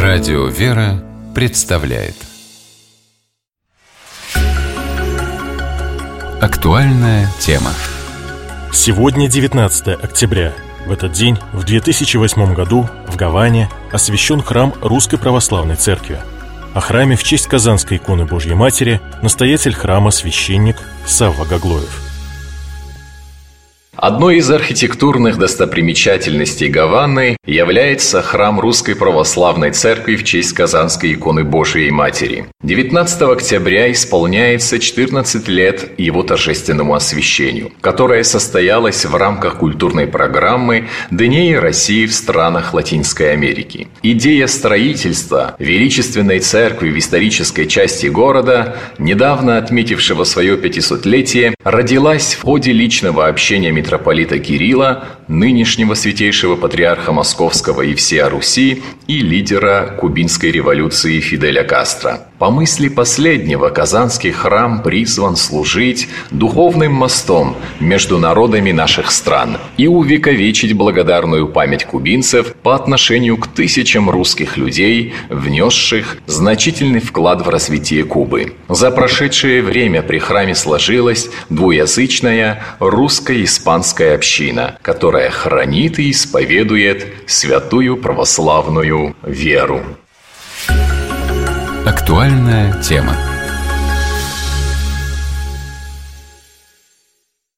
Радио «Вера» представляет актуальная тема. Сегодня 19 октября. В этот день, в 2008 году, в Гаване освящен храм Русской Православной Церкви. О храме в честь Казанской иконы Божьей Матери настоятель храма священник Савва Гаглоев. Одной из архитектурных достопримечательностей Гаваны является храм Русской Православной Церкви в честь Казанской иконы Божией Матери. 19 октября исполняется 14 лет его торжественному освящению, которое состоялось в рамках культурной программы «Дней России в странах Латинской Америки». Идея строительства величественной церкви в исторической части города, недавно отметившего свое 500-летие, родилась в ходе личного общения митрополита Кирилла, нынешнего святейшего патриарха Московского и всея Руси и лидера кубинской революции Фиделя Кастро. По мысли последнего, Казанский храм призван служить духовным мостом между народами наших стран и увековечить благодарную память кубинцев по отношению к тысячам русских людей, внесших значительный вклад в развитие Кубы. За прошедшее время при храме сложилась двуязычная русско-испанская община, которая хранит и исповедует святую православную веру. Актуальная тема.